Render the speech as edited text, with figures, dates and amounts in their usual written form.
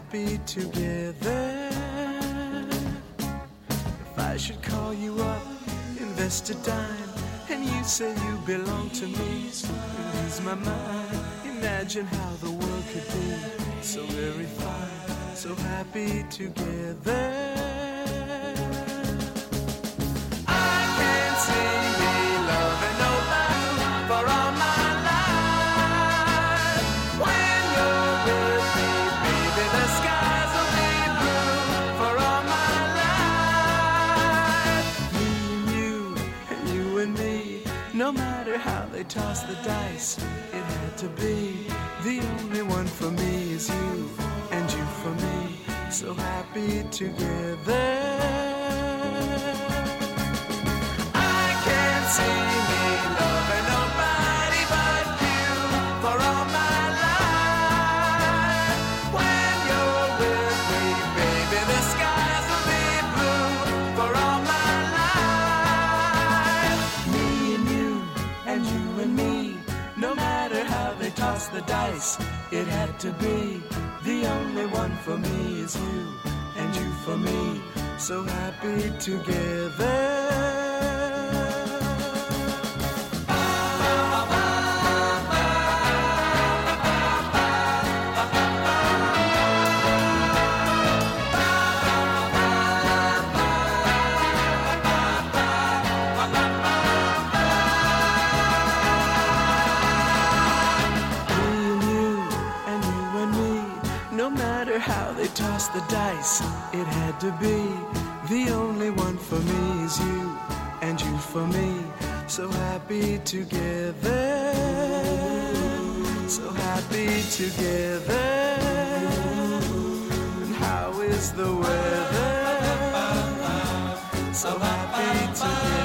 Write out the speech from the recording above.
happy together. If I should call you up, invest a dime, and you say you belong to me, you lose my mind. Imagine how the world could be so very fine, so happy together. I can't see me loving nobody for all my life. When you're with me, baby, the skies will be blue for all my life. Me and you and me, no matter how they toss the dice, it had to be. The only one for me is you, and you for me, so happy together. I can't see me loving nobody but you for all my life. When you're with me, baby, the skies will be blue for all my life. Me and me, no matter how they toss the dice, it had to be. The only one for me is you, and you for me, so happy together. How they toss the dice, it had to be. The only one for me is you, and you for me, so happy together. So happy together. And how is the weather? So happy together.